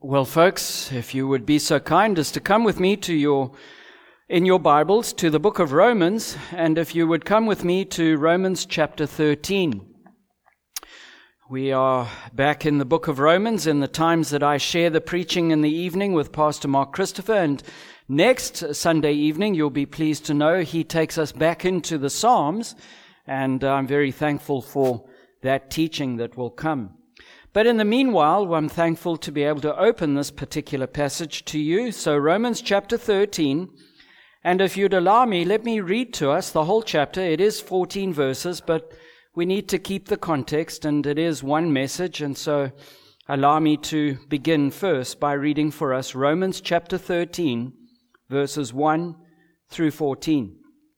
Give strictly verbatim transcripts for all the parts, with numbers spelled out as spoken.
Well, folks, if you would be so kind as to come with me to your, in your Bibles, to the book of Romans, and if you would come with me to Romans chapter thirteen. We are back in the book of Romans in the times that I share the preaching in the evening with Pastor Mark Christopher, and next Sunday evening, you'll be pleased to know, he takes us back into the Psalms, and I'm very thankful for that teaching that will come. But in the meanwhile, I'm thankful to be able to open this particular passage to you. So Romans chapter thirteen, and if you'd allow me, let me read to us the whole chapter. It is fourteen verses, but we need to keep the context, and it is one message, and so allow me to begin first by reading for us Romans chapter thirteen, verses one through fourteen.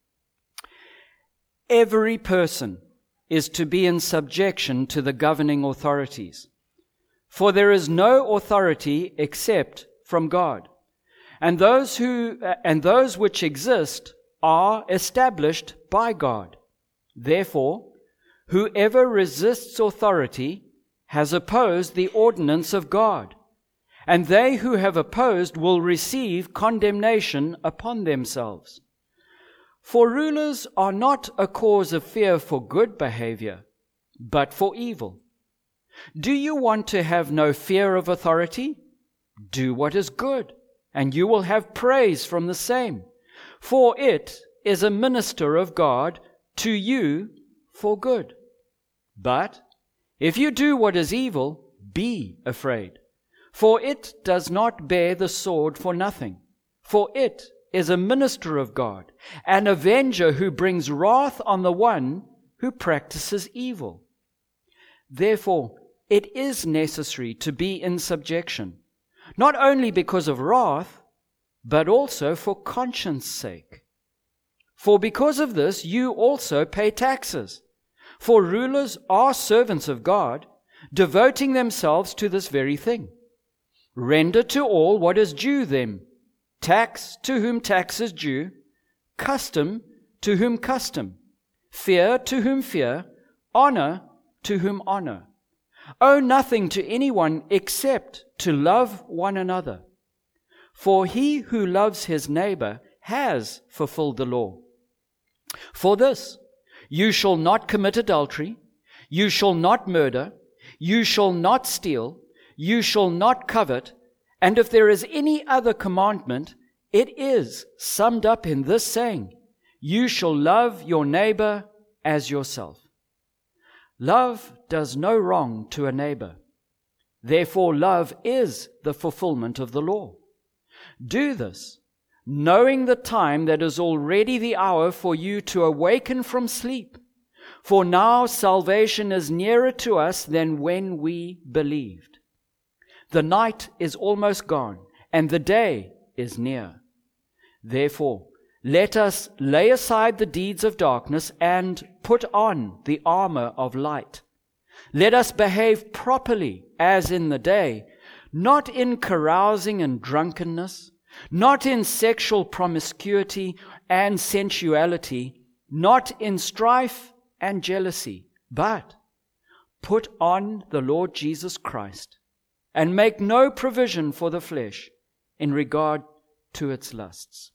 Every person is to be in subjection to the governing authorities. For there is no authority except from God, and those who and those which exist are established by God. Therefore, whoever resists authority has opposed the ordinance of God, and they who have opposed will receive condemnation upon themselves. For rulers are not a cause of fear for good behavior, but for evil. Do you want to have no fear of authority? Do what is good, and you will have praise from the same. For it is a minister of God to you for good. But if you do what is evil, be afraid. For it does not bear the sword for nothing. For it is a minister of God, an avenger who brings wrath on the one who practices evil. Therefore, it is necessary to be in subjection, not only because of wrath, but also for conscience sake. For because of this, you also pay taxes. For rulers are servants of God, devoting themselves to this very thing. Render to all what is due them. Tax to whom tax is due, custom to whom custom, fear to whom fear, honor to whom honor. Owe nothing to anyone except to love one another. For he who loves his neighbor has fulfilled the law. For this, you shall not commit adultery, you shall not murder, you shall not steal, you shall not covet, and if there is any other commandment, it is summed up in this saying, you shall love your neighbor as yourself. Love does no wrong to a neighbor. Therefore, love is the fulfillment of the law. Do this, knowing the time that is already the hour for you to awaken from sleep. For now salvation is nearer to us than when we believed. The night is almost gone, and the day is near. Therefore, let us lay aside the deeds of darkness and put on the armor of light. Let us behave properly as in the day, not in carousing and drunkenness, not in sexual promiscuity and sensuality, not in strife and jealousy, but put on the Lord Jesus Christ, and make no provision for the flesh in regard to its lusts.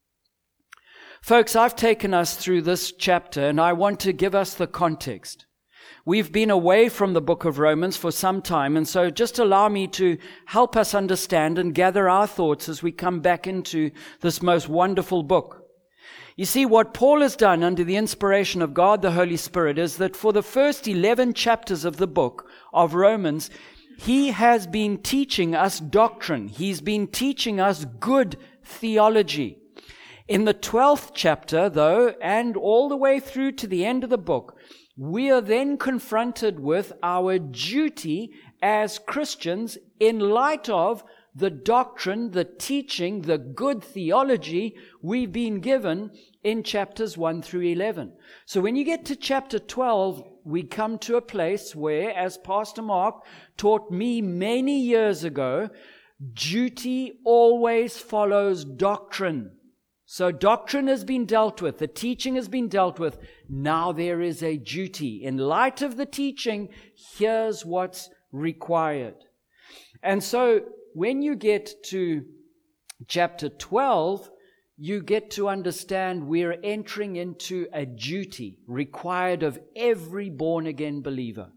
Folks, I've taken us through this chapter, and I want to give us the context. We've been away from the book of Romans for some time, and so just allow me to help us understand and gather our thoughts as we come back into this most wonderful book. You see, what Paul has done under the inspiration of God the Holy Spirit is that for the first eleven chapters of the book of Romans, he has been teaching us doctrine. He's been teaching us good theology. In the twelfth chapter, though, and all the way through to the end of the book, we are then confronted with our duty as Christians in light of the doctrine, the teaching, the good theology we've been given in chapters one through eleven. So when you get to chapter twelve, we come to a place where, as Pastor Mark taught me many years ago, duty always follows doctrine. So doctrine has been dealt with, the teaching has been dealt with. Now there is a duty. In light of the teaching, here's what's required. And so when you get to chapter twelve, you get to understand we're entering into a duty required of every born-again believer.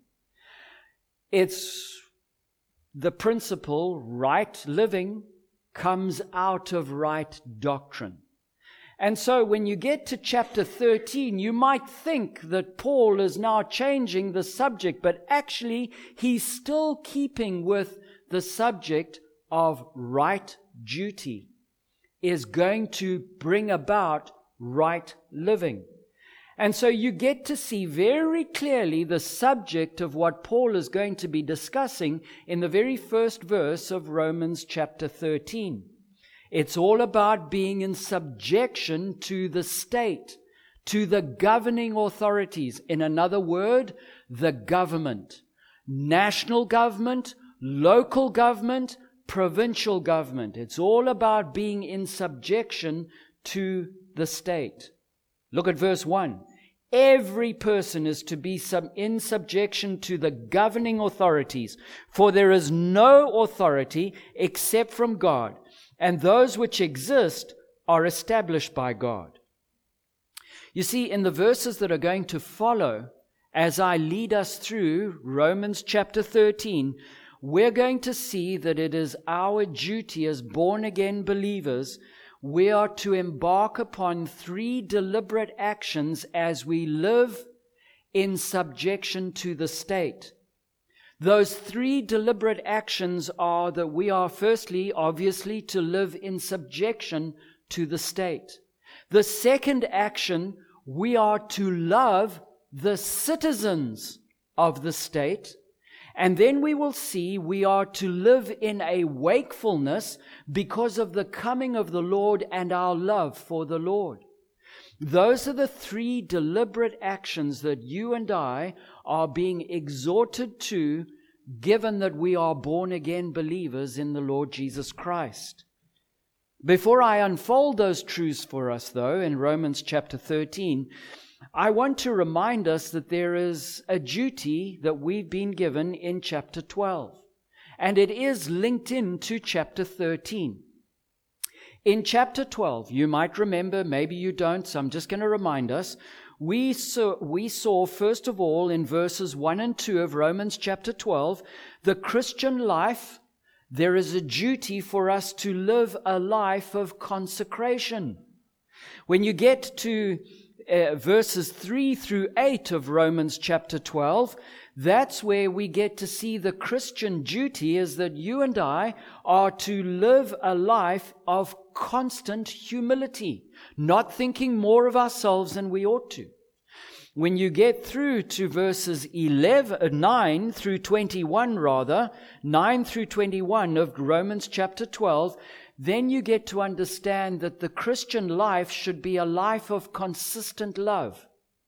It's the principle, right living comes out of right doctrine. And so when you get to chapter thirteen, you might think that Paul is now changing the subject, but actually he's still keeping with the subject of right duty, is going to bring about right living. And so you get to see very clearly the subject of what Paul is going to be discussing in the very first verse of Romans chapter thirteen. It's all about being in subjection to the state, to the governing authorities. In another word, the government. National government, local government, provincial government. It's all about being in subjection to the state. Look at verse one. Every person is to be sub- in subjection to the governing authorities, for there is no authority except from God, and those which exist are established by God. You see, in the verses that are going to follow, as I lead us through Romans chapter thirteen, we're going to see that it is our duty as born-again believers, we are to embark upon three deliberate actions as we live in subjection to the state. Those three deliberate actions are that we are firstly, obviously, to live in subjection to the state. The second action, we are to love the citizens of the state. And then we will see we are to live in a wakefulness because of the coming of the Lord and our love for the Lord. Those are the three deliberate actions that you and I are being exhorted to, given that we are born-again believers in the Lord Jesus Christ. Before I unfold those truths for us, though, in Romans chapter thirteen, I want to remind us that there is a duty that we've been given in chapter twelve, and it is linked into chapter thirteen. In chapter twelve, you might remember, maybe you don't, so I'm just going to remind us, we saw, we saw first of all in verses one and two of Romans chapter twelve, the Christian life, there is a duty for us to live a life of consecration. When you get to Uh, verses three through eight of Romans chapter twelve, that's where we get to see the Christian duty is that you and I are to live a life of constant humility, not thinking more of ourselves than we ought to. When you get through to verses eleven, nine through twenty-one rather, nine through twenty-one of Romans chapter twelve, then you get to understand that the Christian life should be a life of consistent love.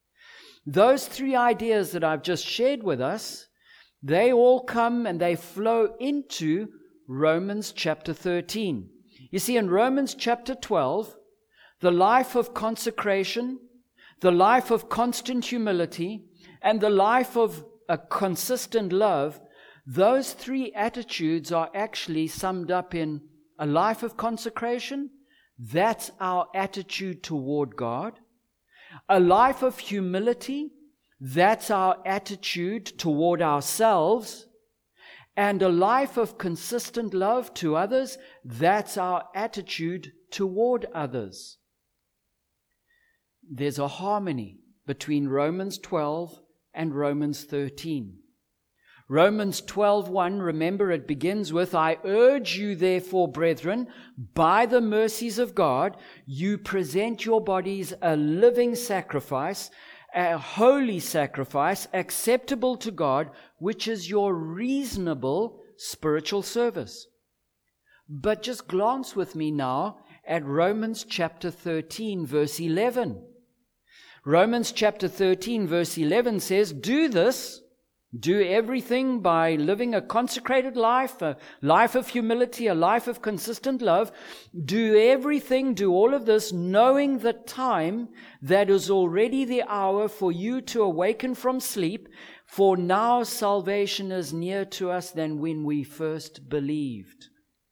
Those three ideas that I've just shared with us, they all come and they flow into Romans chapter thirteen. You see, in Romans chapter twelve, the life of consecration, the life of constant humility, and the life of a consistent love, those three attitudes are actually summed up in a life of consecration. That's our attitude toward God. A life of humility, that's our attitude toward ourselves. And a life of consistent love to others, that's our attitude toward others. There's a harmony between Romans twelve and Romans thirteen. Romans twelve one, remember it begins with, I urge you therefore, brethren, by the mercies of God, you present your bodies a living sacrifice, a holy sacrifice, acceptable to God, which is your reasonable spiritual service. But just glance with me now at Romans chapter thirteen, verse eleven. Romans chapter thirteen, verse eleven says, do this, do everything by living a consecrated life, a life of humility, a life of consistent love. Do everything, do all of this, knowing the time that is already the hour for you to awaken from sleep, for now salvation is nearer to us than when we first believed.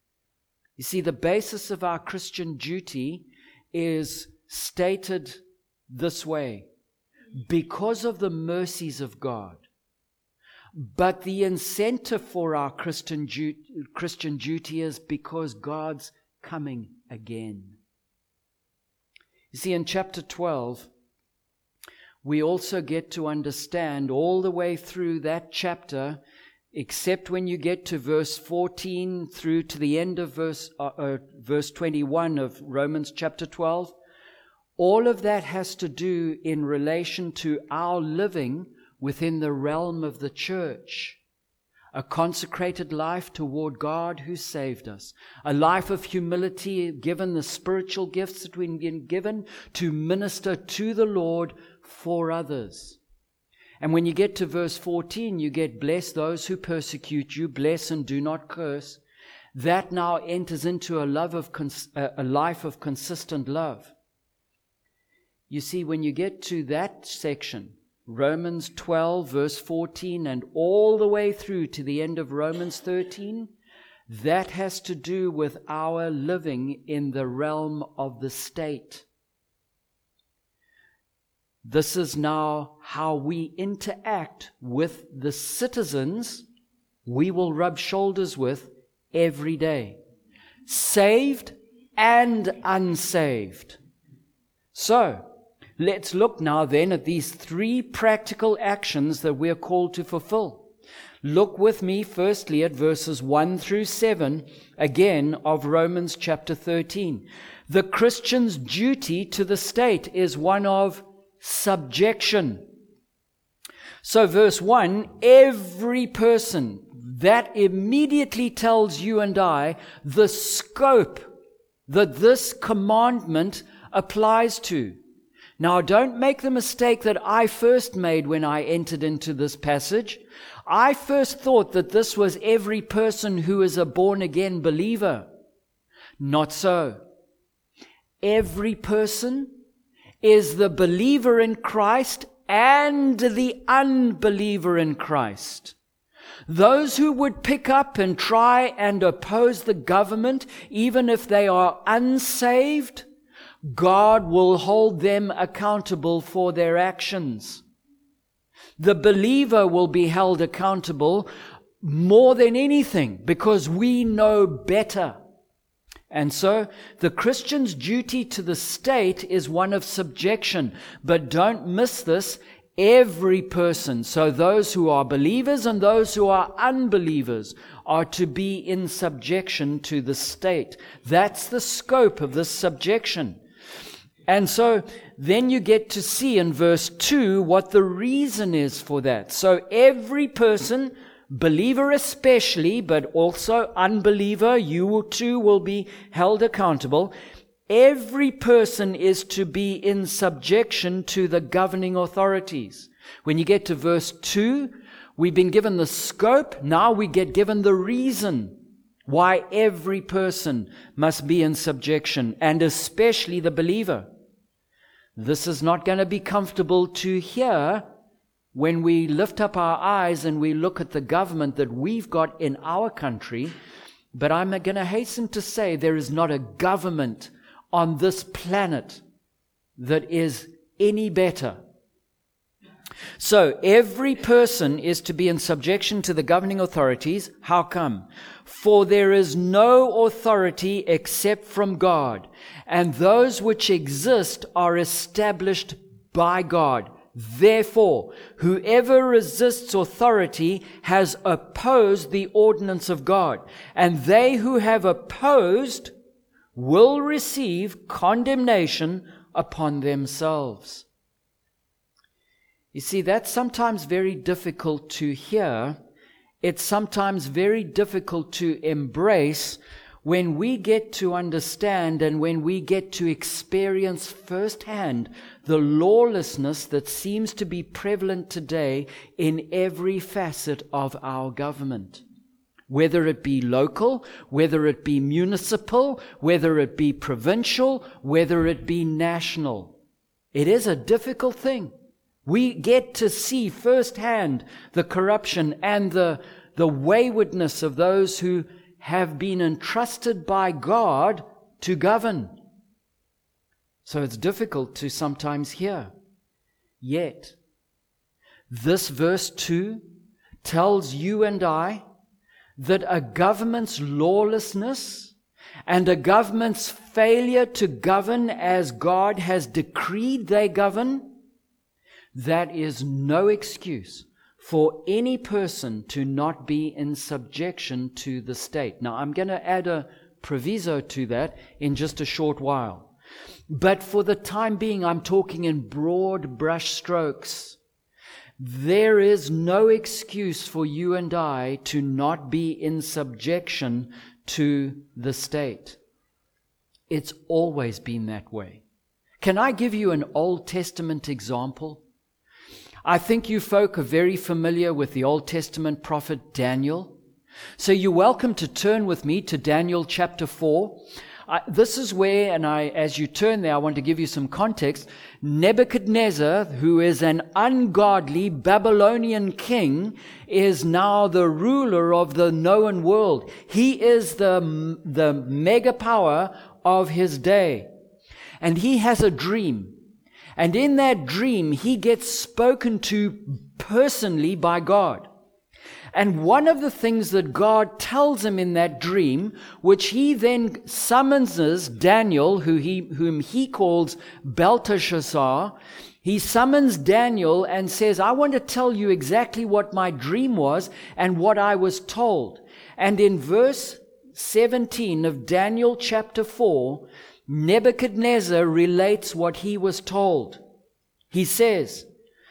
You see, the basis of our Christian duty is stated this way: because of the mercies of God. But the incentive for our Christian, du- Christian duty is because God's coming again. You see, in chapter twelve, we also get to understand all the way through that chapter, except when you get to verse fourteen through to the end of verse, uh, uh, verse twenty-one of Romans chapter twelve, all of that has to do in relation to our living within the realm of the church. A consecrated life toward God who saved us. A life of humility, given the spiritual gifts that we've been given to minister to the Lord for others. And when you get to verse fourteen, you get, bless those who persecute you, bless and do not curse. That now enters into a love of cons- a life of consistent love. You see, when you get to that section, Romans twelve, verse fourteen, and all the way through to the end of Romans thirteen, that has to do with our living in the realm of the state. This is now how we interact with the citizens we will rub shoulders with every day, saved and unsaved. So, let's look now then at these three practical actions that we are called to fulfill. Look with me firstly at verses one through seven, again of Romans chapter thirteen. The Christian's duty to the state is one of subjection. So verse one, every person, that immediately tells you and I the scope that this commandment applies to. Now, don't make the mistake that I first made when I entered into this passage. I first thought that this was every person who is a born-again believer. Not so. Every person is the believer in Christ and the unbeliever in Christ. Those who would pick up and try and oppose the government, even if they are unsaved, God will hold them accountable for their actions. The believer will be held accountable more than anything because we know better. And so the Christian's duty to the state is one of subjection. But don't miss this. Every person, so those who are believers and those who are unbelievers, are to be in subjection to the state. That's the scope of this subjection. And so then you get to see in verse two what the reason is for that. So every person, believer especially, but also unbeliever, you too will be held accountable. Every person is to be in subjection to the governing authorities. When you get to verse two, we've been given the scope. Now we get given the reason why every person must be in subjection, and especially the believer. This is not going to be comfortable to hear when we lift up our eyes and we look at the government that we've got in our country. But I'm going to hasten to say there is not a government on this planet that is any better. So every person is to be in subjection to the governing authorities. How come? For there is no authority except from God, and those which exist are established by God. Therefore, whoever resists authority has opposed the ordinance of God, and they who have opposed will receive condemnation upon themselves. You see, that's sometimes very difficult to hear. It's sometimes very difficult to embrace when we get to understand and when we get to experience firsthand the lawlessness that seems to be prevalent today in every facet of our government. Whether it be local, whether it be municipal, whether it be provincial, whether it be national. It is a difficult thing. We get to see firsthand the corruption and the, the waywardness of those who have been entrusted by God to govern. So it's difficult to sometimes hear. Yet, this verse two tells you and I that a government's lawlessness and a government's failure to govern as God has decreed they govern, that is no excuse for any person to not be in subjection to the state. Now, I'm going to add a proviso to that in just a short while. But for the time being, I'm talking in broad brush strokes. There is no excuse for you and I to not be in subjection to the state. It's always been that way. Can I give you an Old Testament example? I think you folk are very familiar with the Old Testament prophet Daniel. So you're welcome to turn with me to Daniel chapter four. I, this is where, and I, as you turn there, I want to give you some context. Nebuchadnezzar, who is an ungodly Babylonian king, is now the ruler of the known world. He is the, the mega power of his day. And he has a dream. And in that dream, he gets spoken to personally by God. And one of the things that God tells him in that dream, which he then summons Daniel, who he, whom he calls Belteshazzar, he summons Daniel and says, I want to tell you exactly what my dream was and what I was told. And in verse seventeen of Daniel chapter four, Nebuchadnezzar relates what he was told. He says,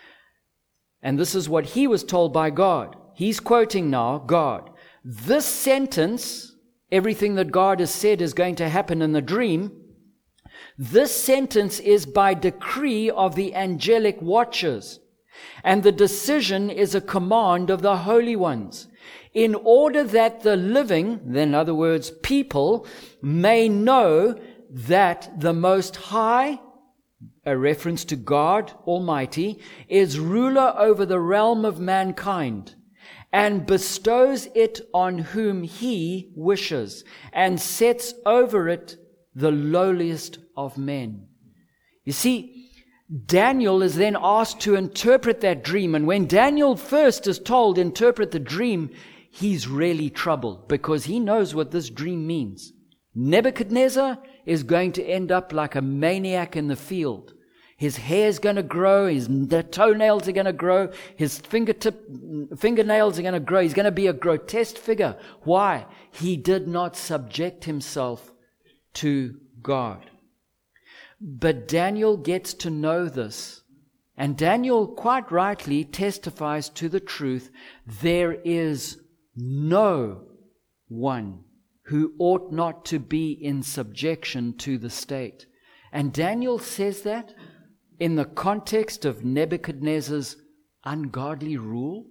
and this is what he was told by God. He's quoting now God. This sentence, everything that God has said is going to happen in the dream, this sentence is by decree of the angelic watchers, and the decision is a command of the holy ones, in order that the living, in other words, people, may know that the Most High, a reference to God Almighty, is ruler over the realm of mankind, and bestows it on whom he wishes, and sets over it the lowliest of men. You see, Daniel is then asked to interpret that dream, and when Daniel first is told interpret the dream, he's really troubled, because he knows what this dream means. Nebuchadnezzar is going to end up like a maniac in the field. His hair's going to grow, his the toenails are going to grow, his fingertip, fingernails are going to grow. He's going to be a grotesque figure. Why? He did not subject himself to God. But Daniel gets to know this. And Daniel quite rightly testifies to the truth. There is no one who ought not to be in subjection to the state. And Daniel says that in the context of Nebuchadnezzar's ungodly rule.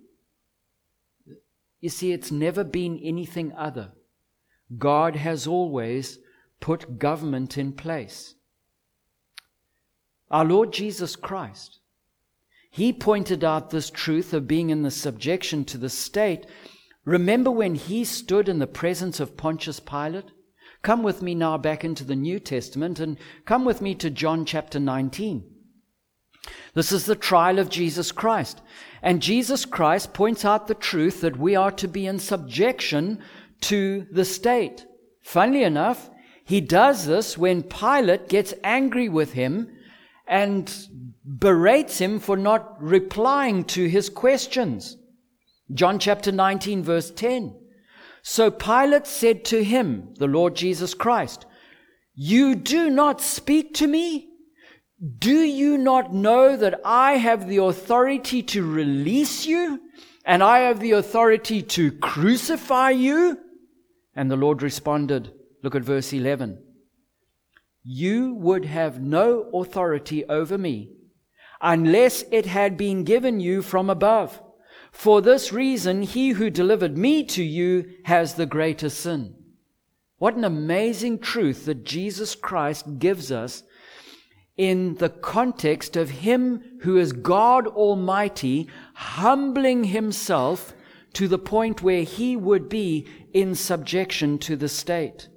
You see, it's never been anything other. God has always put government in place. Our Lord Jesus Christ, He pointed out this truth of being in the subjection to the state. Remember when He stood in the presence of Pontius Pilate? Come with me now back into the New Testament and come with me to John chapter nineteen. This is the trial of Jesus Christ. And Jesus Christ points out the truth that we are to be in subjection to the state. Funnily enough, He does this when Pilate gets angry with Him and berates Him for not replying to His questions. John chapter nineteen, verse ten. So Pilate said to Him, the Lord Jesus Christ, "You do not speak to me? Do you not know that I have the authority to release you, and I have the authority to crucify you?" And the Lord responded, look at verse eleven. "You would have no authority over me unless it had been given you from above. For this reason, he who delivered me to you has the greater sin." What an amazing truth that Jesus Christ gives us in the context of Him who is God Almighty, humbling Himself to the point where he would be in subjection to the state.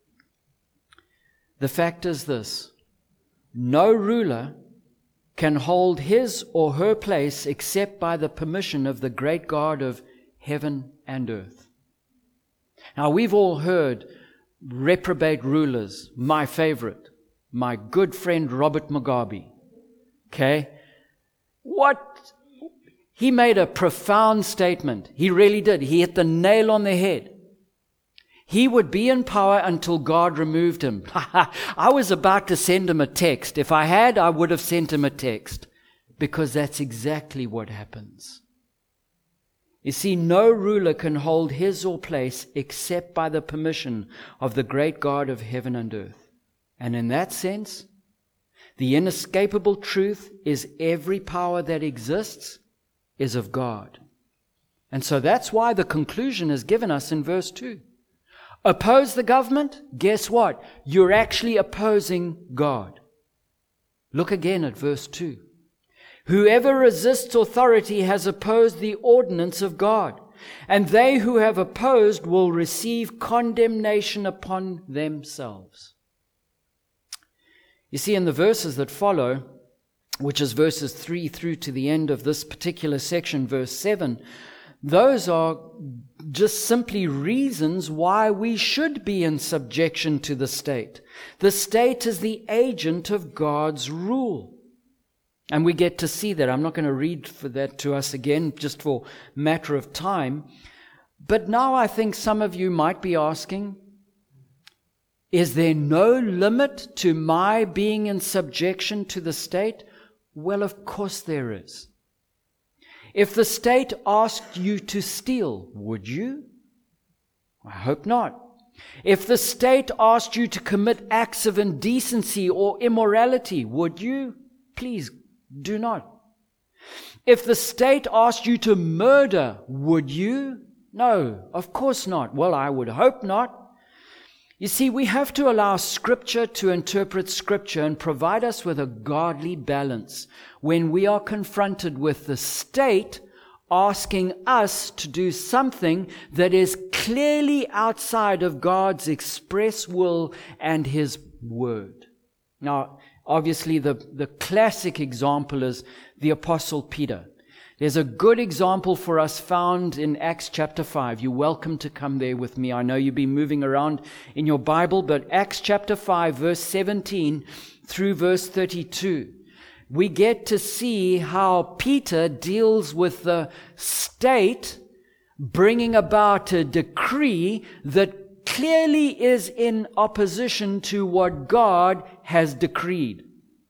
The fact is this: no ruler can hold his or her place except by the permission of the great God of heaven and earth. Now, we've all heard reprobate rulers. My favorite, my good friend Robert Mugabe. Okay? What? He made a profound statement. He really did. He hit the nail on the head. He would be in power until God removed him. I was about to send him a text. If I had, I would have sent him a text, because that's exactly what happens. You see, no ruler can hold his or place except by the permission of the great God of heaven and earth. And in that sense, the inescapable truth is every power that exists is of God. And so that's why the conclusion is given us in verse two. Oppose the government? Guess what? You're actually opposing God. Look again at verse two. Whoever resists authority has opposed the ordinance of God, and they who have opposed will receive condemnation upon themselves. You see, in the verses that follow, which is verses three through to the end of this particular section, verse seven, those are just simply reasons why we should be in subjection to the state. The state is the agent of God's rule. And we get to see that. I'm not going to read for that to us again, just for matter of time. But now I think some of you might be asking, is there no limit to my being in subjection to the state? Well, of course there is. If the state asked you to steal, would you? I hope not. If the state asked you to commit acts of indecency or immorality, would you? Please do not. If the state asked you to murder, would you? No, of course not. Well, I would hope not. You see, we have to allow Scripture to interpret Scripture and provide us with a godly balance when we are confronted with the state asking us to do something that is clearly outside of God's express will and His Word. Now, obviously, the, the classic example is the Apostle Peter. There's a good example for us found in Acts chapter five. You're welcome to come there with me. I know you've been moving around in your Bible, but Acts chapter five, verse seventeen through verse thirty-two. We get to see how Peter deals with the state bringing about a decree that clearly is in opposition to what God has decreed.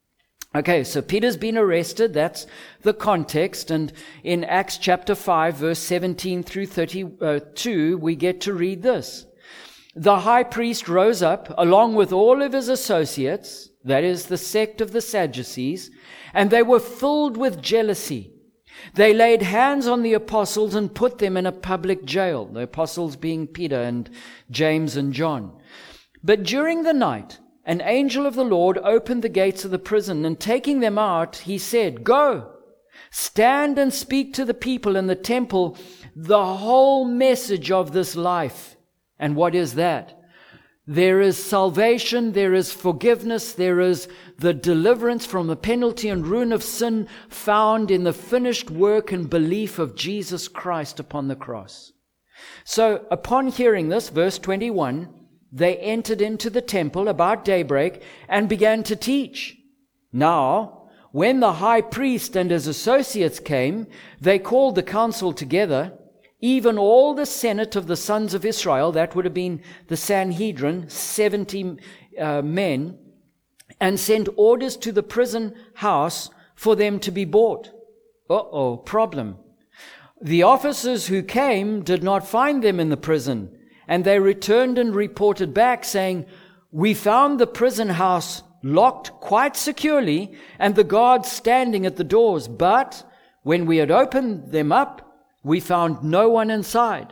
Okay, so Peter's been arrested. That's the context. And in Acts chapter five, verse seventeen through thirty-two, we get to read this. The high priest rose up along with all of his associates, that is the sect of the Sadducees, and they were filled with jealousy. They laid hands on the apostles and put them in a public jail, the apostles being Peter and James and John. But during the night, an angel of the Lord opened the gates of the prison, and taking them out, he said, "Go, stand and speak to the people in the temple the whole message of this life." And what is that? There is salvation, there is forgiveness, there is the deliverance from the penalty and ruin of sin found in the finished work and belief of Jesus Christ upon the cross. So upon hearing this, verse twenty-one, they entered into the temple about daybreak and began to teach. Now, when the high priest and his associates came, they called the council together, even all the senate of the sons of Israel, that would have been the Sanhedrin, seventy uh, men, and sent orders to the prison house for them to be brought. Uh-oh, problem. The officers who came did not find them in the prison, and they returned and reported back, saying, "We found the prison house locked quite securely, and the guards standing at the doors. But when we had opened them up, we found no one inside."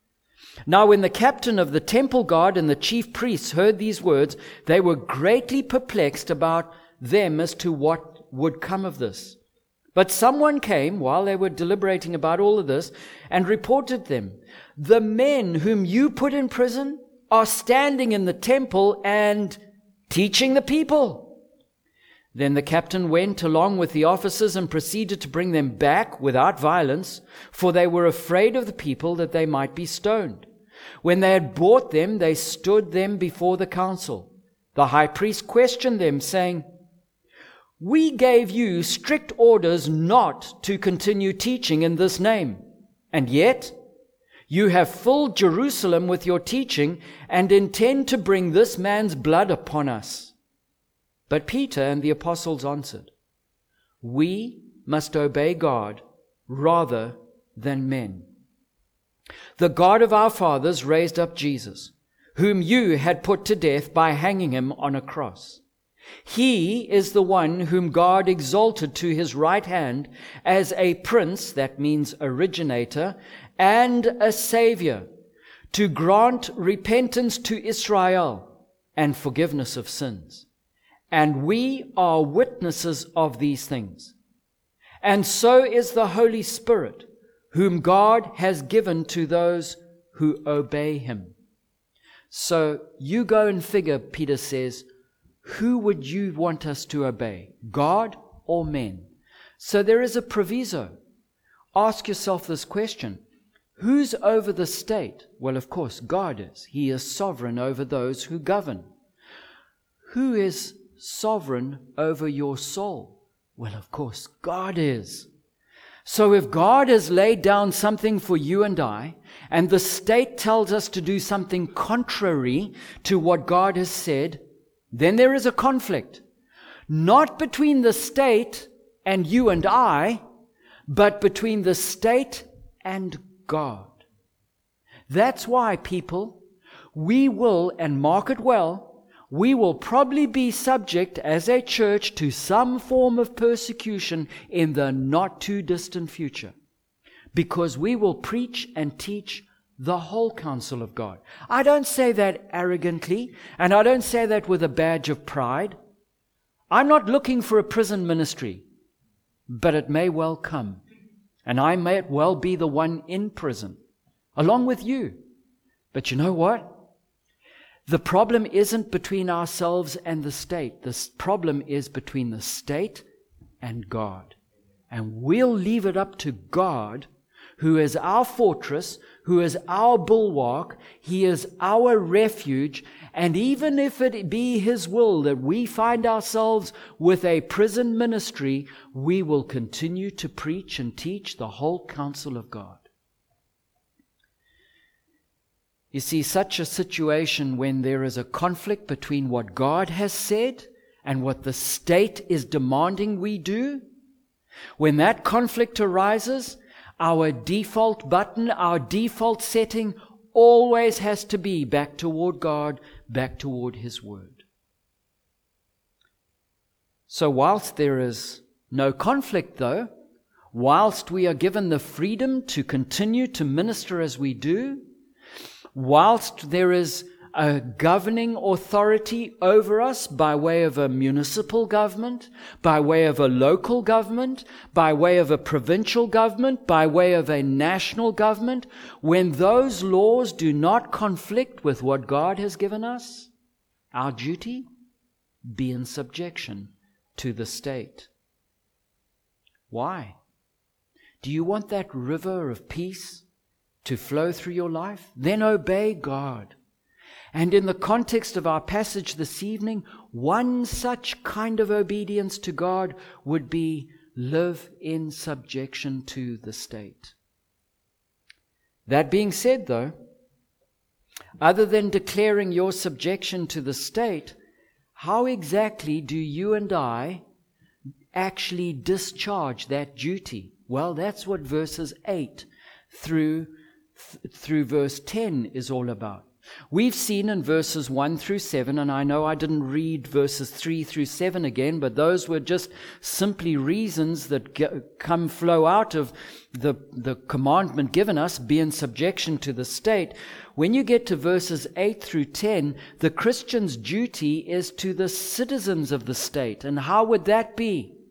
Now when the captain of the temple guard and the chief priests heard these words, they were greatly perplexed about them as to what would come of this. But someone came while they were deliberating about all of this and reported them, "The men whom you put in prison are standing in the temple and teaching the people." Then the captain went along with the officers and proceeded to bring them back without violence, for they were afraid of the people that they might be stoned. When they had brought them, they stood them before the council. The high priest questioned them, saying, "We gave you strict orders not to continue teaching in this name, and yet you have filled Jerusalem with your teaching and intend to bring this man's blood upon us." But Peter and the apostles answered, "We must obey God rather than men. The God of our fathers raised up Jesus, whom you had put to death by hanging him on a cross. He is the one whom God exalted to his right hand as a prince," that means originator, "and a savior, to grant repentance to Israel and forgiveness of sins. And we are witnesses of these things. And so is the Holy Spirit, whom God has given to those who obey him." So you go and figure, Peter says, who would you want us to obey, God or men? So there is a proviso. Ask yourself this question: who's over the state? Well, of course, God is. He is sovereign over those who govern. Who is sovereign over your soul? Well, of course, God is. So if God has laid down something for you and I, and the state tells us to do something contrary to what God has said, then there is a conflict, not between the state and you and I, but between the state and God. That's why, people, we will, and mark it well, we will probably be subject as a church to some form of persecution in the not too distant future, because we will preach and teach the whole counsel of God. I don't say that arrogantly, and I don't say that with a badge of pride. I'm not looking for a prison ministry, but it may well come, and I may well be the one in prison, along with you. But you know what? The problem isn't between ourselves and the state. The problem is between the state and God. And we'll leave it up to God, who is our fortress, who is our bulwark. He is our refuge. And even if it be his will that we find ourselves with a prison ministry, we will continue to preach and teach the whole counsel of God. You see, such a situation when there is a conflict between what God has said and what the state is demanding we do, when that conflict arises, our default button, our default setting always has to be back toward God, back toward his word. So whilst there is no conflict though, whilst we are given the freedom to continue to minister as we do, whilst there is a governing authority over us by way of a municipal government, by way of a local government, by way of a provincial government, by way of a national government, when those laws do not conflict with what God has given us, our duty, be in subjection to the state. Why? Do you want that river of peace to flow through your life? Then obey God. And in the context of our passage this evening, one such kind of obedience to God would be live in subjection to the state. That being said, though, other than declaring your subjection to the state, how exactly do you and I actually discharge that duty? Well, that's what verses eight through th- through verse ten is all about. We've seen in verses one through seven, and I know I didn't read verses three through seven again, but those were just simply reasons that g- come flow out of the, the commandment given us, be in subjection to the state. When you get to verses eight through ten, the Christian's duty is to the citizens of the state. And how would that be?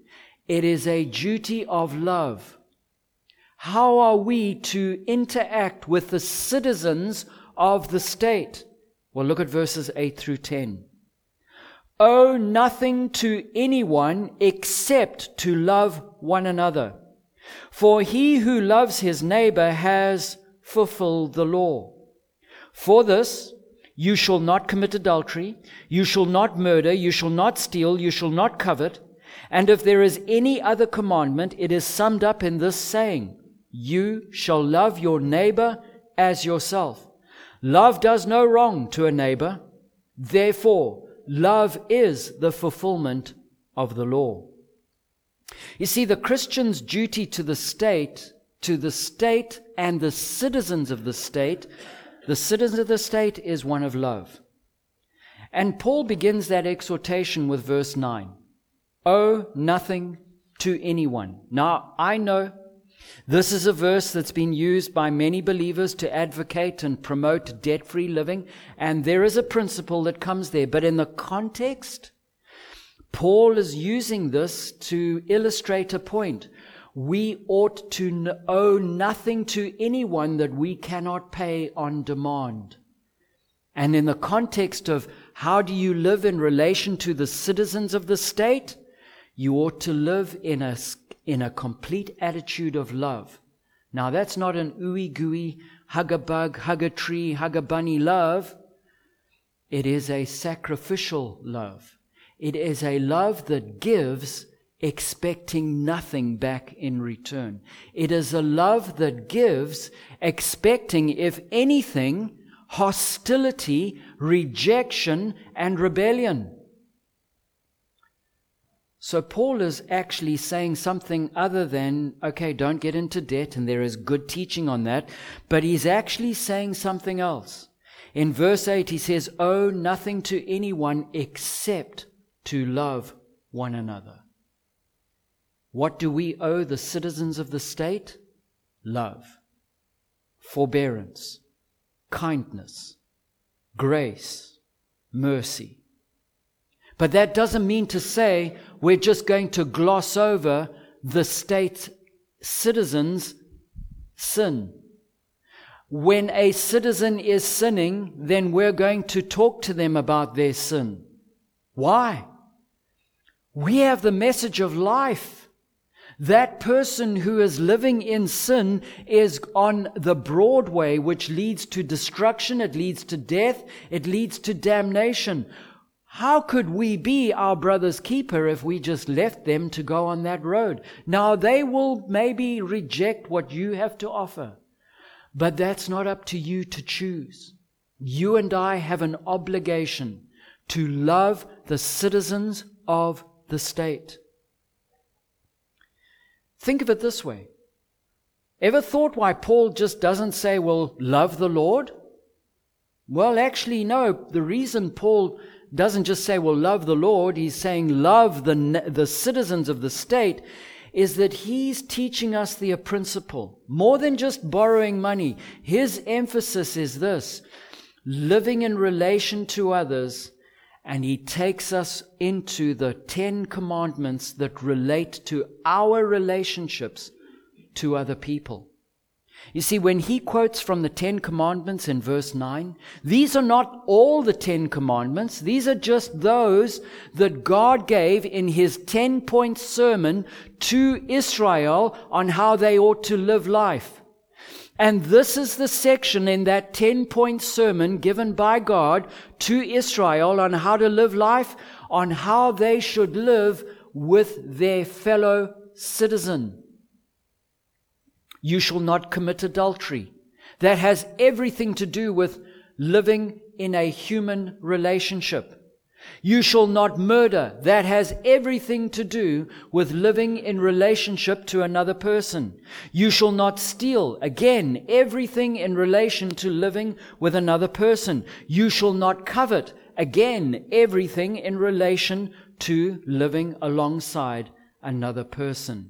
It is a duty of love. How are we to interact with the citizens of the state? Well, look at verses eight through ten. Owe nothing to anyone except to love one another. For he who loves his neighbor has fulfilled the law. For this, you shall not commit adultery, you shall not murder, you shall not steal, you shall not covet. And if there is any other commandment, it is summed up in this saying, you shall love your neighbor as yourself. Love does no wrong to a neighbor. Therefore, love is the fulfillment of the law. You see, the Christian's duty to the state, to the state and the citizens of the state, the citizens of the state is one of love. And Paul begins that exhortation with verse nine. Owe nothing to anyone. Now, I know this is a verse that's been used by many believers to advocate and promote debt-free living, and there is a principle that comes there. But in the context, Paul is using this to illustrate a point. We ought to owe nothing to anyone that we cannot pay on demand. And in the context of how do you live in relation to the citizens of the state, you ought to live in a, in a complete attitude of love. Now that's not an ooey-gooey, hug-a-bug, hug-a-tree, hug-a-bunny love. It is a sacrificial love. It is a love that gives, expecting nothing back in return. It is a love that gives, expecting, if anything, hostility, rejection, and rebellion. So Paul is actually saying something other than, okay, don't get into debt, and there is good teaching on that, but he's actually saying something else. In verse eight, he says, owe nothing to anyone except to love one another. What do we owe the citizens of the state? Love, forbearance, kindness, grace, mercy. But that doesn't mean to say we're just going to gloss over the state citizens' sin. When a citizen is sinning, then we're going to talk to them about their sin. Why? We have the message of life. That person who is living in sin is on the broad way, which leads to destruction, it leads to death, it leads to damnation. How could we be our brother's keeper if we just left them to go on that road? Now, they will maybe reject what you have to offer, but that's not up to you to choose. You and I have an obligation to love the citizens of the state. Think of it this way. Ever thought why Paul just doesn't say, well, love the Lord? Well, actually, no. The reason Paul doesn't just say, well, love the Lord, he's saying love the, the citizens of the state, is that he's teaching us the principle. More than just borrowing money, his emphasis is this: living in relation to others. And he takes us into the Ten Commandments that relate to our relationships to other people. You see, when he quotes from the Ten Commandments in verse nine, these are not all the Ten Commandments. These are just those that God gave in his ten-point sermon to Israel on how they ought to live life. And this is the section in that ten-point sermon given by God to Israel on how to live life, on how they should live with their fellow citizen. You shall not commit adultery. That has everything to do with living in a human relationship. You shall not murder. That has everything to do with living in relationship to another person. You shall not steal. Again, everything in relation to living with another person. You shall not covet. Again, everything in relation to living alongside another person.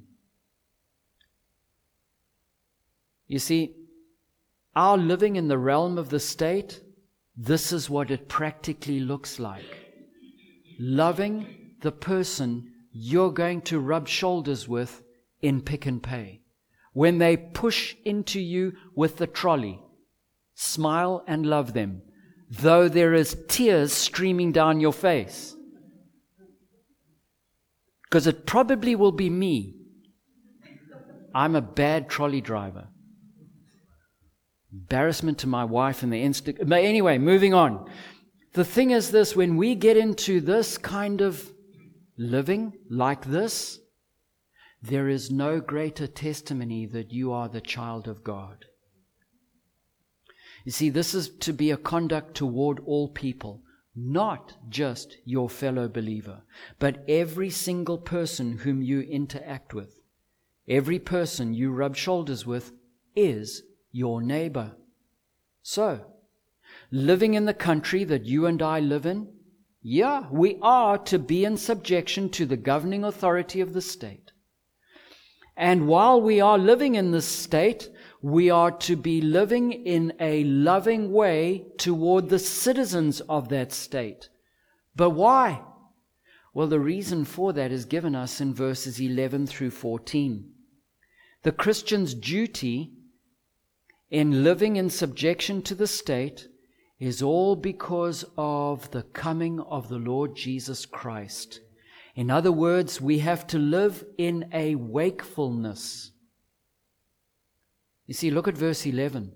You see, our living in the realm of the state, this is what it practically looks like. Loving the person you're going to rub shoulders with in Pick n Pay. When they push into you with the trolley, smile and love them, though there is tears streaming down your face. Because it probably will be me. I'm a bad trolley driver. Embarrassment to my wife and the instinct. But anyway, moving on. The thing is this, when we get into this kind of living like this, there is no greater testimony that you are the child of God. You see, this is to be a conduct toward all people, not just your fellow believer, but every single person whom you interact with. Every person you rub shoulders with is your neighbor. So, living in the country that you and I live in, yeah, we are to be in subjection to the governing authority of the state. And while we are living in this state, we are to be living in a loving way toward the citizens of that state. But why? Well, the reason for that is given us in verses eleven through fourteen. The Christian's duty in living in subjection to the state is all because of the coming of the Lord Jesus Christ. In other words, we have to live in a wakefulness. You see, look at verse eleven.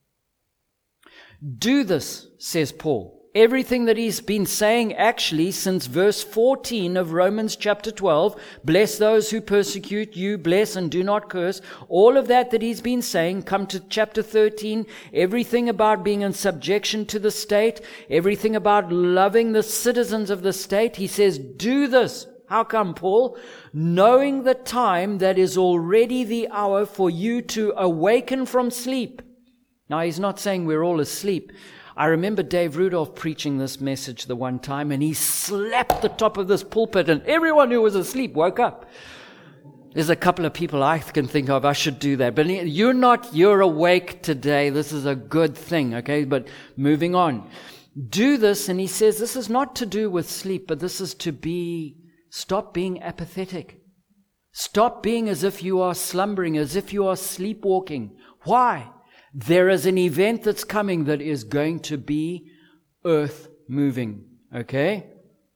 Do this, says Paul. Everything that he's been saying actually since verse fourteen of Romans chapter twelve, bless those who persecute you, bless and do not curse. All of that that he's been saying, come to chapter thirteen, everything about being in subjection to the state, everything about loving the citizens of the state. He says, do this. How come, Paul? Knowing the time that is already the hour for you to awaken from sleep. Now, he's not saying we're all asleep. I remember Dave Rudolph preaching this message the one time, and he slapped the top of this pulpit, and everyone who was asleep woke up. There's a couple of people I can think of, I should do that. But you're not, you're awake today. This is a good thing, okay? But moving on. Do this, and he says this is not to do with sleep, but this is to be, stop being apathetic. Stop being as if you are slumbering, as if you are sleepwalking. Why? There is an event that's coming that is going to be earth moving. Okay?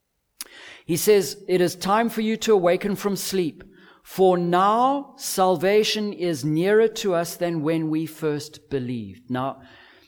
He says, it is time for you to awaken from sleep. For now, salvation is nearer to us than when we first believed. Now,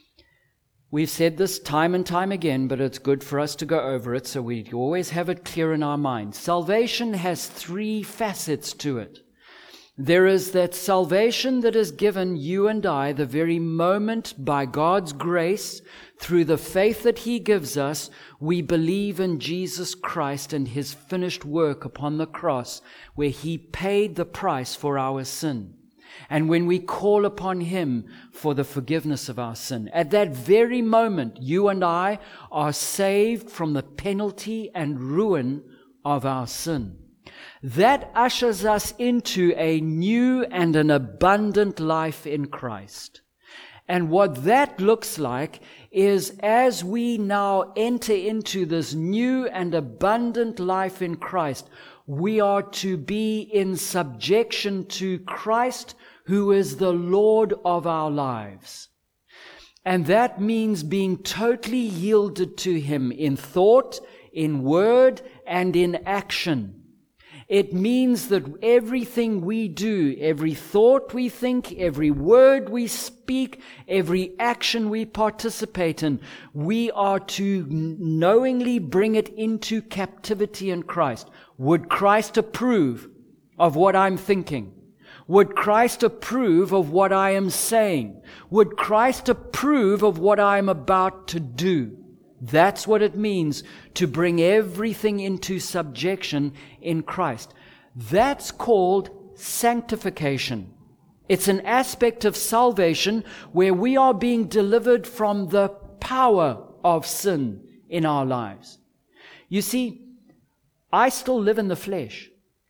we've said this time and time again, but it's good for us to go over it so we always have it clear in our minds. Salvation has three facets to it. There is that salvation that is given you and I the very moment by God's grace, through the faith that He gives us, we believe in Jesus Christ and His finished work upon the cross, where He paid the price for our sin. And when we call upon Him for the forgiveness of our sin, at that very moment, you and I are saved from the penalty and ruin of our sin. That ushers us into a new and an abundant life in Christ. And what that looks like is as we now enter into this new and abundant life in Christ, we are to be in subjection to Christ, who is the Lord of our lives. And that means being totally yielded to Him in thought, in word, and in action. It means that everything we do, every thought we think, every word we speak, every action we participate in, we are to knowingly bring it into captivity in Christ. Would Christ approve of what I'm thinking? Would Christ approve of what I am saying? Would Christ approve of what I am about to do? That's what it means to bring everything into subjection in Christ. That's called sanctification. It's an aspect of salvation where we are being delivered from the power of sin in our lives. You see, I still live in the flesh.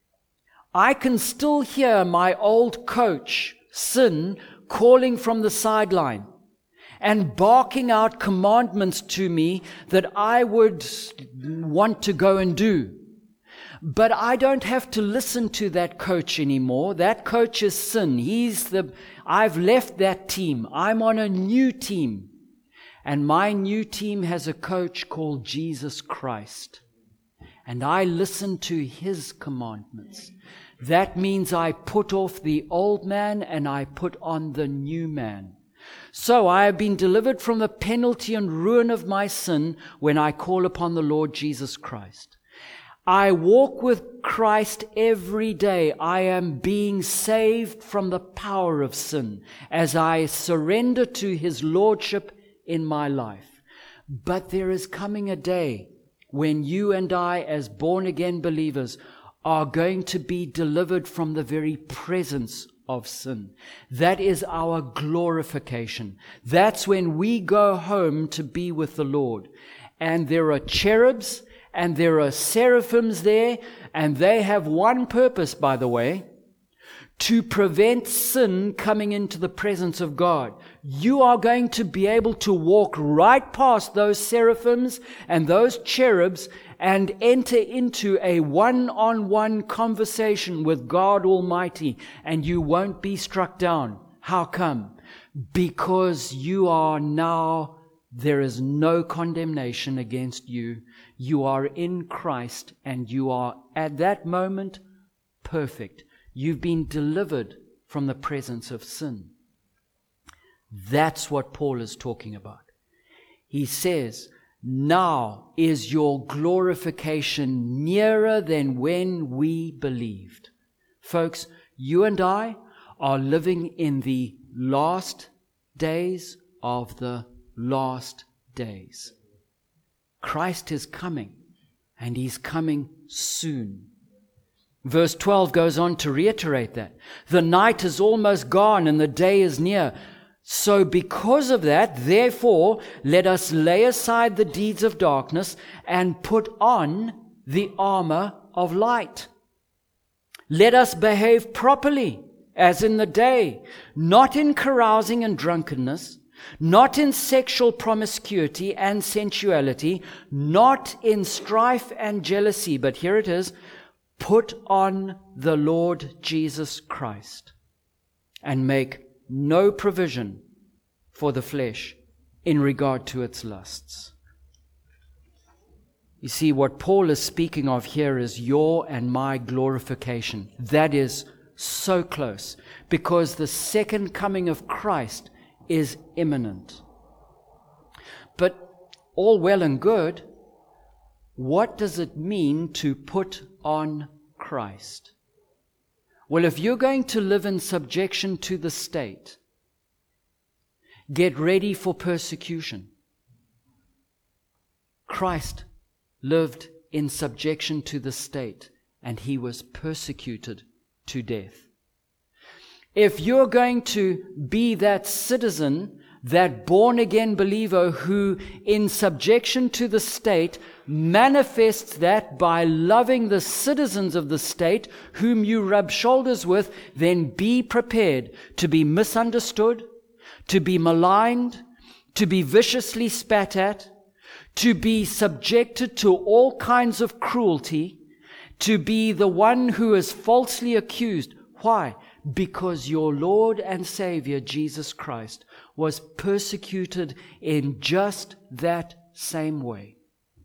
I can still hear my old coach, sin, calling from the sideline and barking out commandments to me that I would want to go and do. But I don't have to listen to that coach anymore. That coach is sin. He's the, I've left that team. I'm on a new team. And my new team has a coach called Jesus Christ. And I listen to His commandments. That means I put off the old man and I put on the new man. So I have been delivered from the penalty and ruin of my sin when I call upon the Lord Jesus Christ. I walk with Christ every day. I am being saved from the power of sin as I surrender to His Lordship in my life. But there is coming a day when you and I, as born-again believers, are going to be delivered from the very presence of sin. That is our glorification. That's when we go home to be with the Lord. And there are cherubs and there are seraphims there, and they have one purpose, by the way, to prevent sin coming into the presence of God. You are going to be able to walk right past those seraphims and those cherubs and enter into a one-on-one conversation with God Almighty, and you won't be struck down. How come? Because you are now, there is no condemnation against you. You are in Christ, and you are at that moment perfect. You've been delivered from the presence of sin. That's what Paul is talking about. He says, now is your glorification nearer than when we believed. Folks, you and I are living in the last days of the last days. Christ is coming, and He's coming soon. Verse twelve goes on to reiterate that. The night is almost gone and the day is near. So because of that, therefore, let us lay aside the deeds of darkness and put on the armor of light. Let us behave properly as in the day, not in carousing and drunkenness, not in sexual promiscuity and sensuality, not in strife and jealousy, but here it is, put on the Lord Jesus Christ and make no provision for the flesh in regard to its lusts. You see, what Paul is speaking of here is your and my glorification. That is so close, because the second coming of Christ is imminent. But all well and good, what does it mean to put on Christ? Well, if you're going to live in subjection to the state, get ready for persecution. Christ lived in subjection to the state, and He was persecuted to death. If you're going to be that citizen, that born-again believer who, in subjection to the state, manifests that by loving the citizens of the state whom you rub shoulders with, then be prepared to be misunderstood, to be maligned, to be viciously spat at, to be subjected to all kinds of cruelty, to be the one who is falsely accused. Why? Because your Lord and Savior, Jesus Christ, was persecuted in just that same way.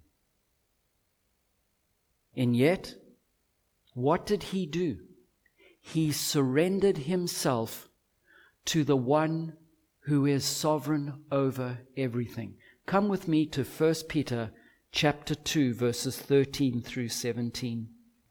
And yet, what did He do? He surrendered Himself to the one who is sovereign over everything. Come with me to First Peter chapter two, verses thirteen through seventeen.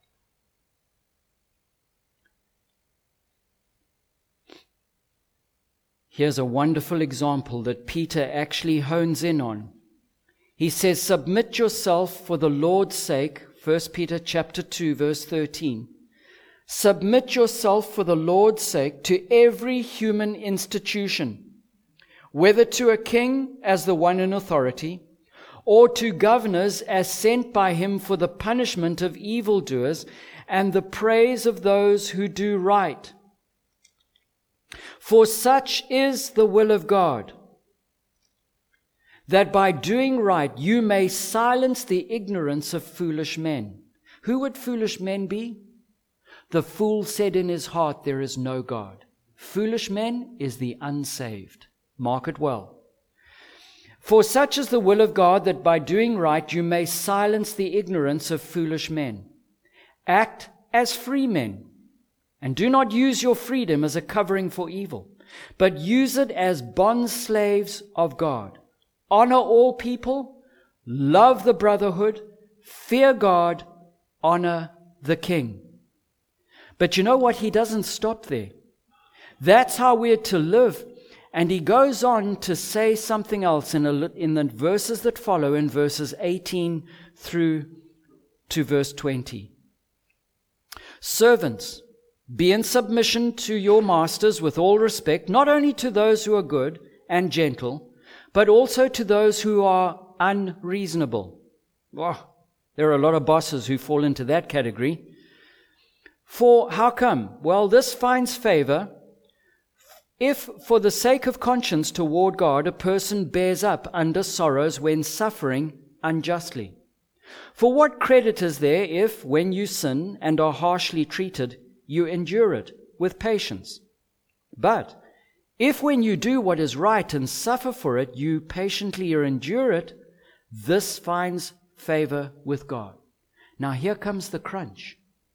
Here's a wonderful example that Peter actually hones in on. He says, submit yourself for the Lord's sake, First Peter chapter two, verse thirteen. Submit yourself for the Lord's sake to every human institution, whether to a king as the one in authority, or to governors as sent by him for the punishment of evildoers and the praise of those who do right. For such is the will of God, that by doing right you may silence the ignorance of foolish men, Who would foolish men be? The fool said in his heart, there is no God. Foolish men is the unsaved. Mark it well. For such is the will of God, that by doing right you may silence the ignorance of foolish men. Act as free men, and do not use your freedom as a covering for evil, but use it as bond slaves of God. Honor all people, love the brotherhood, fear God, honor the king. But you know what? He doesn't stop there. That's how we're to live. And he goes on to say something else in, a, in the verses that follow, in verses eighteen through to verse twenty. Servants, be in submission to your masters with all respect, not only to those who are good and gentle, but also to those who are unreasonable. Oh, there are a lot of bosses who fall into that category. For how come? Well, this finds favor if, for the sake of conscience toward God, a person bears up under sorrows when suffering unjustly. For what credit is there if, when you sin and are harshly treated, you endure it with patience? But if when you do what is right and suffer for it, you patiently endure it, this finds favor with God. Now here comes the crunch.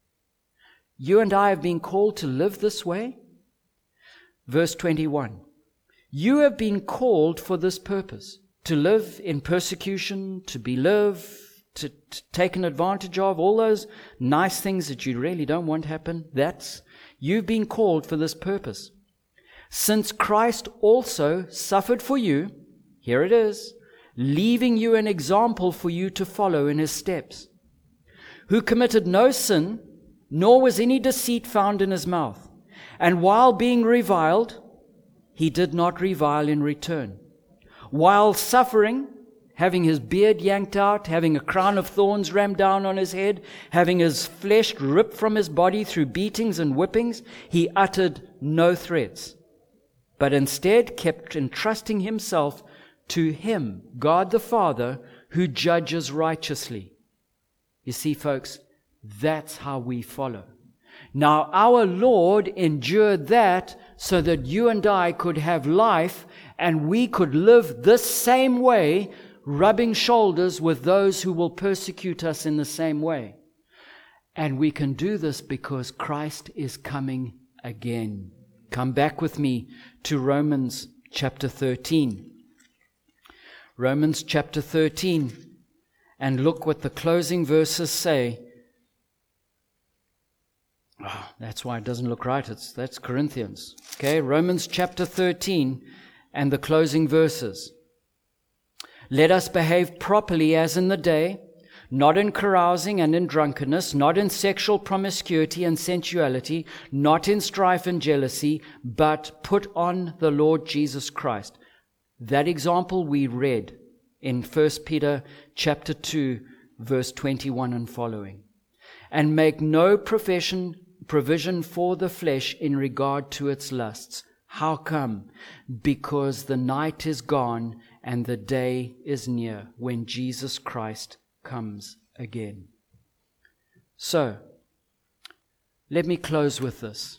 You and I have been called to live this way. Verse twenty-one. You have been called for this purpose, to live in persecution, to be lived, to, to taken advantage of, all those nice things that you really don't want happen. That's, you've been called for this purpose. Since Christ also suffered for you, here it is, leaving you an example for you to follow in his steps, who committed no sin, nor was any deceit found in his mouth. And while being reviled, he did not revile in return. While suffering, having his beard yanked out, having a crown of thorns rammed down on his head, having his flesh ripped from his body through beatings and whippings, he uttered no threats, but instead kept entrusting himself to him, God the Father, who judges righteously. You see, folks, that's how we follow. Now, our Lord endured that so that you and I could have life, and we could live this same way, rubbing shoulders with those who will persecute us in the same way. And we can do this because Christ is coming again. Come back with me to Romans chapter thirteen. Romans chapter thirteen, and look what the closing verses say. Oh, that's why it doesn't look right. It's that's Corinthians. Okay, Romans chapter thirteen and the closing verses. Let us behave properly as in the day, not in carousing and in drunkenness, not in sexual promiscuity and sensuality, not in strife and jealousy, but put on the Lord Jesus Christ. That example we read in First Peter chapter two, verse twenty-one and following. And make no profession provision for the flesh in regard to its lusts. How come? Because the night is gone and the day is near when Jesus Christ comes again. So, let me close with this.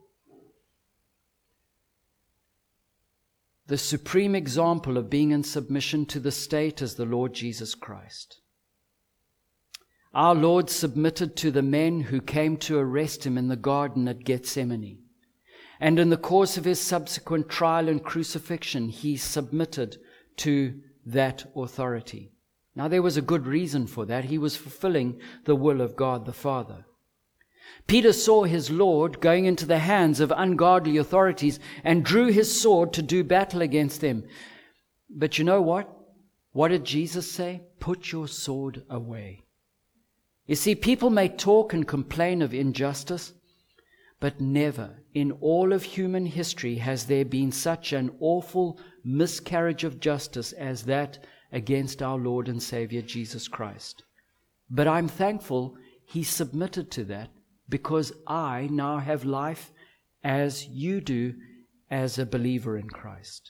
The supreme example of being in submission to the state is the Lord Jesus Christ. Our Lord submitted to the men who came to arrest him in the garden at Gethsemane. And in the course of his subsequent trial and crucifixion, he submitted to that authority. Now, there was a good reason for that. He was fulfilling the will of God the Father. Peter saw his Lord going into the hands of ungodly authorities and drew his sword to do battle against them. But you know what? What did Jesus say? Put your sword away. You see, people may talk and complain of injustice, but never in all of human history has there been such an awful miscarriage of justice as that against our Lord and Savior Jesus Christ. But I'm thankful he submitted to that, because I now have life as you do as a believer in Christ.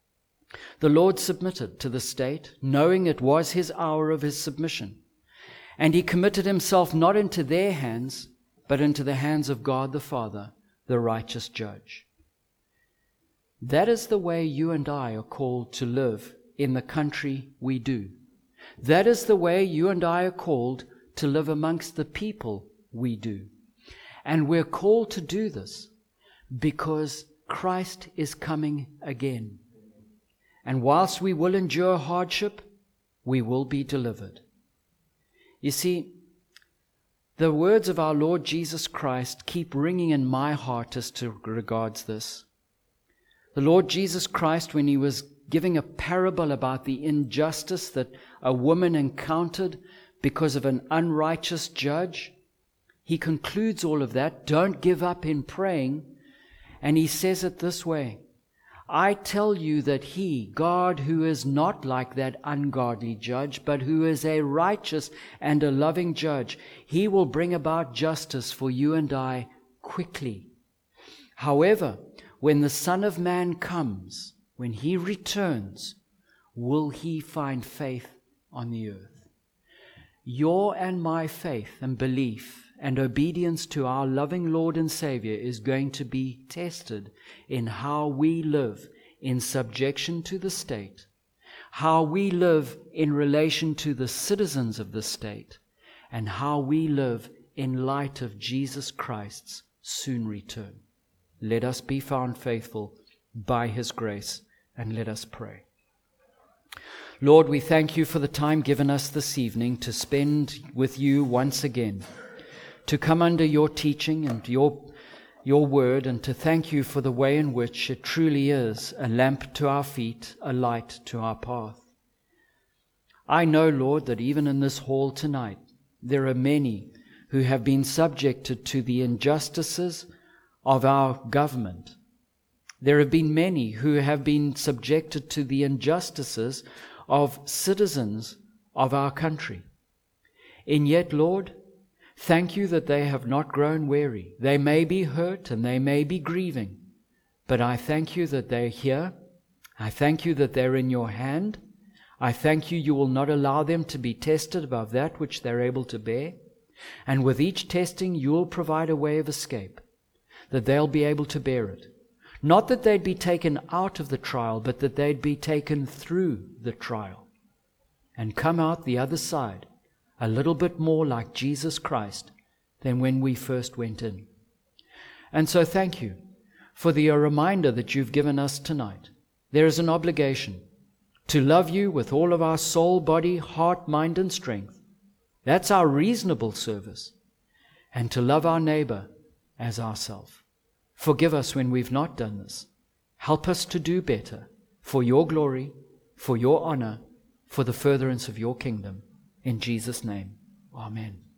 The Lord submitted to the state, knowing it was his hour of his submission. And he committed himself not into their hands, but into the hands of God the Father, the righteous judge. That is the way you and I are called to live in the country we do. That is the way you and I are called to live amongst the people we do. And we're called to do this because Christ is coming again. And whilst we will endure hardship, we will be delivered. You see, the words of our Lord Jesus Christ keep ringing in my heart as to regards this. The Lord Jesus Christ, when he was giving a parable about the injustice that a woman encountered because of an unrighteous judge, he concludes all of that. Don't give up in praying. And he says it this way: I tell you that he, God, who is not like that ungodly judge, but who is a righteous and a loving judge, he will bring about justice for you and I quickly. However, when the Son of Man comes, when he returns, will he find faith on the earth? Your and my faith and belief and obedience to our loving Lord and Savior is going to be tested in how we live in subjection to the state, how we live in relation to the citizens of the state, and how we live in light of Jesus Christ's soon return. Let us be found faithful by his grace, and let us pray. Lord, we thank you for the time given us this evening to spend with you once again, to come under your teaching and your, your word, and to thank you for the way in which it truly is a lamp to our feet, a light to our path. I know, Lord, that even in this hall tonight, there are many who have been subjected to the injustices of our government. There have been many who have been subjected to the injustices of citizens of our country. And yet, Lord, thank you that they have not grown weary. They may be hurt and they may be grieving, but I thank you that they're here. I thank you that they're in your hand. I thank you you will not allow them to be tested above that which they're able to bear. And with each testing, you will provide a way of escape, that they'll be able to bear it. Not that they'd be taken out of the trial, but that they'd be taken through the trial and come out the other side a little bit more like Jesus Christ than when we first went in. And so thank you for the reminder that you've given us tonight. There is an obligation to love you with all of our soul, body, heart, mind, and strength. That's our reasonable service. And to love our neighbor as ourselves. Forgive us when we've not done this. Help us to do better for your glory, for your honor, for the furtherance of your kingdom. In Jesus' name, amen.